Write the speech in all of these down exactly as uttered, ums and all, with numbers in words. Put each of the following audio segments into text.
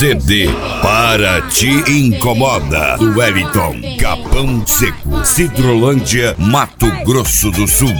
C D Para Te Incomoda, do Wellington, Capão Seco, Cidrolândia, Mato Grosso do Sul.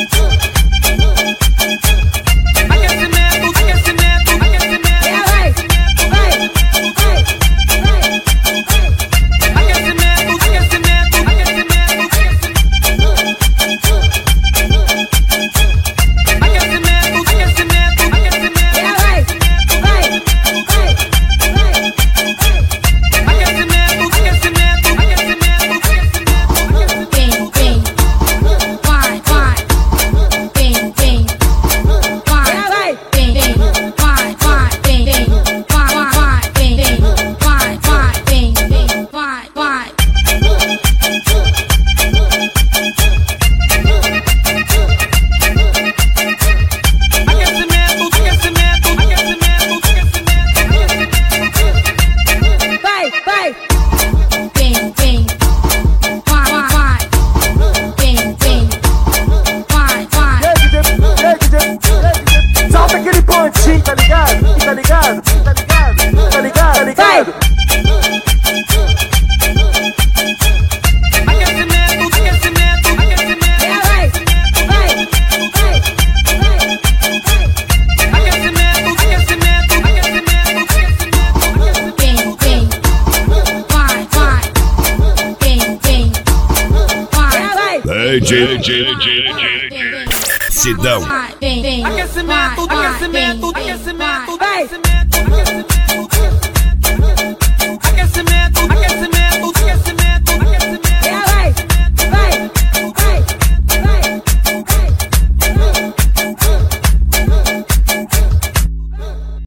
Tá ligado? Tá ligado? Tá ligado? Tá ligado? Tá ligado? Aquecimento, aquecimento, aquecimento. Vai, vai, vai, vai. Aquecimento, aquecimento, aquecimento. Vem, vem. Vai, vai. Vem, vem. Vai, vai. D J Sidão. Aquecimento, aquecimento, aquecimento, aquecimento.